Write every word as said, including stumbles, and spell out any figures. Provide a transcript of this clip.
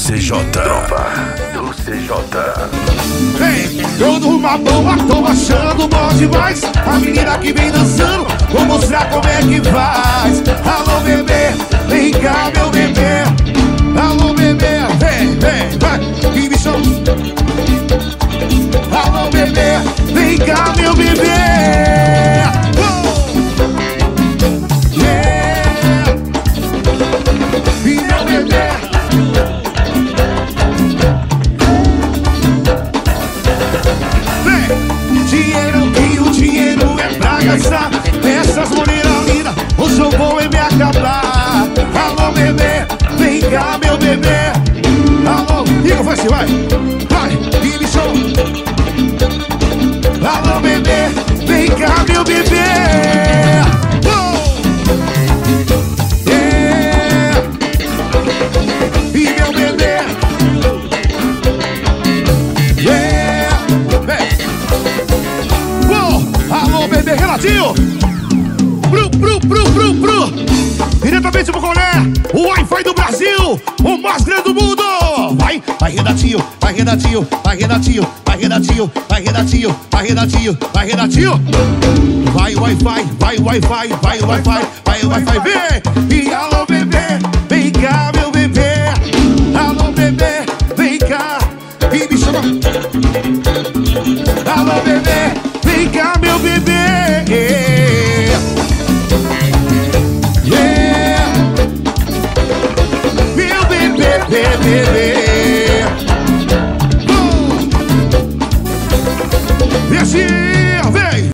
C J. Tropa do C J. Vem, eu numa boa, tô achando bom demais. A menina que vem dançando, vou mostrar como é que faz. Alô bebê, vem cá meu bebê. Alô bebê, vem, vem, vai, que bichão. Alô bebê, vem cá meu bebê. Oh! Yeah! E meu bebê. Dinheiro que o dinheiro é pra gastar. Essas mulheres lindas, hoje eu vou é me acabar. Alô bebê, vem cá meu bebê. Alô, Igor, vai, vai, vai, Bibi Show. Alô bebê, vem cá meu bebê. Oh! Yeah! E meu bebê. Yeah! Vem. Alô, bebê, Renatinho! Bru, bru, bru, bru, bru! Diretamente pro Colé, o Wi-Fi do Brasil, o mais grande do mundo! Vai, vai, Renatinho, vai, Renatinho, vai, Renatinho, vai, Renatinho, vai, Renatinho, vai, Renatinho, vai, Renatinho! Vai, Wi-Fi, vai, Wi-Fi, vai, Wi-Fi, vai, Wi-Fi, vem! E alô, bebê, vem cá,